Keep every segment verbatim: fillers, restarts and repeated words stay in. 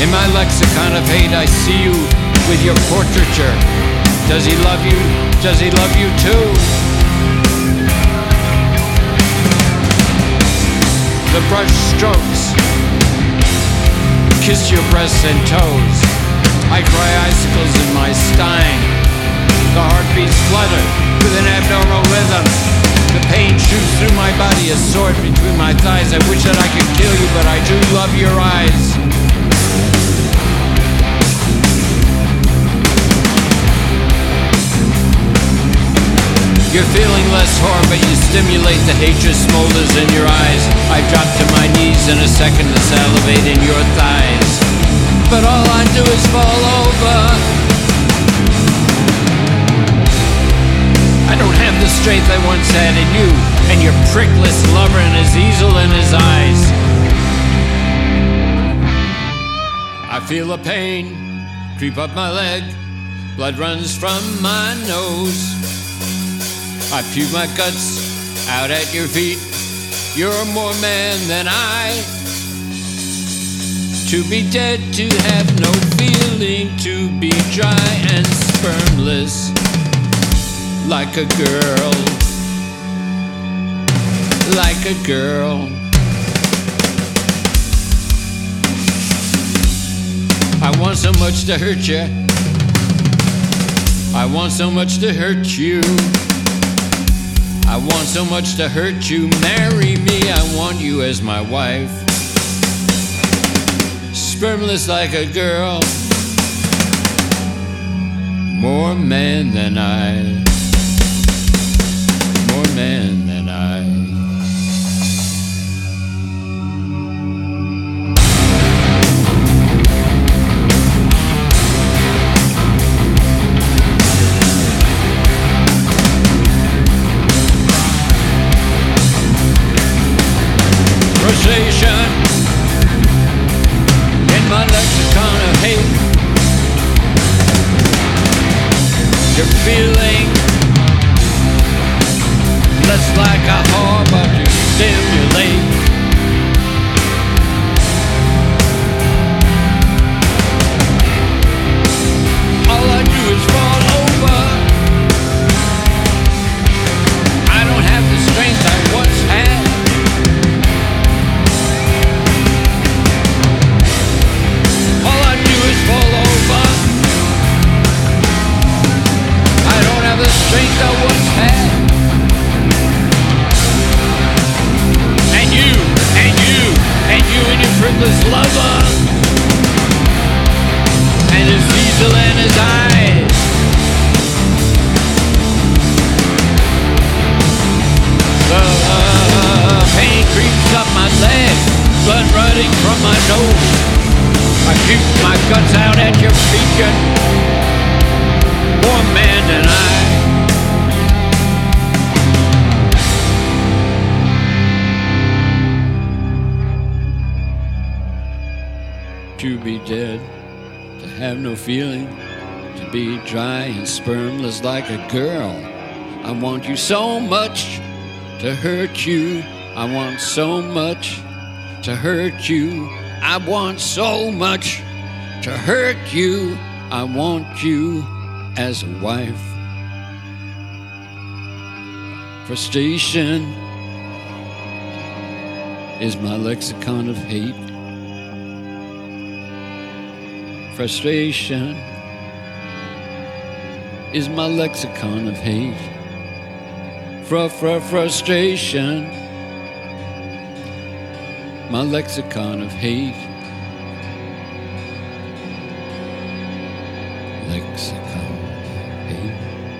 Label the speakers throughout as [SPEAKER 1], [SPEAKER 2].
[SPEAKER 1] In my lexicon of hate, I see you with your portraiture. Does he love you? Does he love you too? The brush strokes kiss your breasts and toes. I cry icicles in my stein. The heartbeats flutter with an abnormal rhythm. The pain shoots through my body, a sword between my thighs. I wish that I could kill you, but I do love your eyes. You're feeling less horror, but you stimulate the hatred smolders in your eyes. I drop to my knees in a second to salivate in your thighs. But all I do is fall over. I don't have the strength I once had in you, and your prickless lover and his easel in his eyes. I feel a pain creep up my leg. Blood runs from my nose. I puke my guts out at your feet. You're more man than I. To be dead, to have no feeling, to be dry and spermless, like a girl, like a girl. I want so much to hurt you. I want so much to hurt you. I want so much to hurt you. Marry me, I want you as my wife. Spermless like a girl. More man than I. More man than I. Frustration in my lexicon of hate. You're feeling less like a whore, but you stimulate. All I do is fall over. I don't have the strength I once had. Fall over. I don't have the strength I once had. And you, and you, and you and your frickless lover, and his diesel in his eyes. The pain creeps up my leg, blood running from my nose. I puke my guts out at your feet. You're more man than I. To be dead, to have no feeling, to be dry and spermless like a girl. I want you so much to hurt you. I want so much to hurt you. I want so much to hurt you. I want you as a wife. Frustration is my lexicon of hate. Frustration is my lexicon of hate. Fr fr frustration, my lexicon of hate. Lexicon of hate.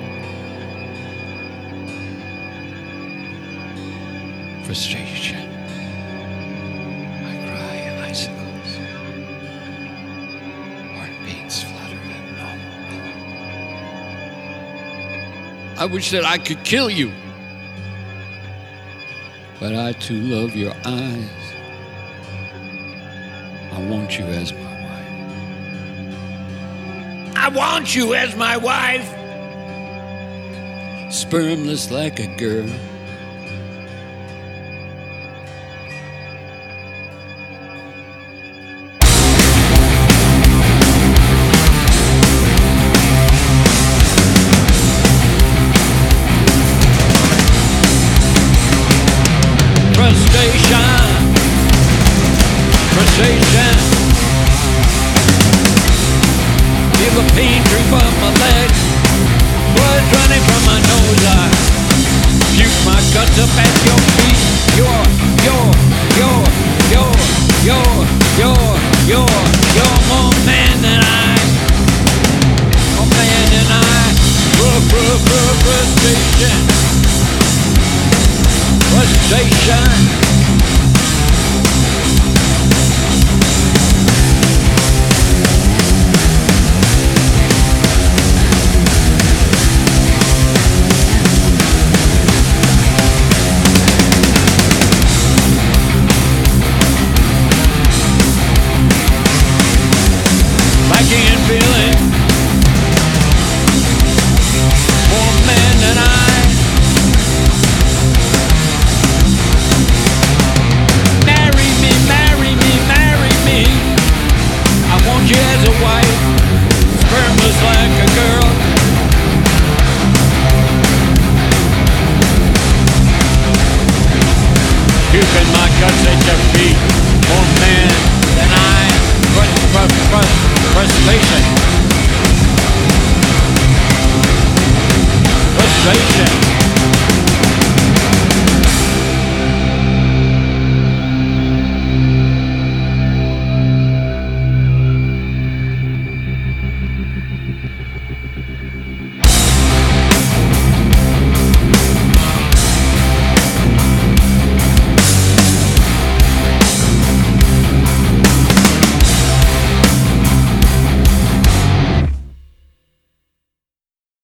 [SPEAKER 1] Frustration. I cry icicles. Heartbeats flutter at normal. I wish that I could kill you, but I too love your eyes. I want you as my wife. I want you as my wife. Spermless like a girl. at your feet. You're, you're, you're, you're, you're, you're, you're, you're more man than I. More man than I. Fr- fr- fr- frustration. Frustration. Lacking in feeling, more man than I. Marry me, marry me, marry me. I want you as a wife, spermless like a girl. Puking my guts at your feet.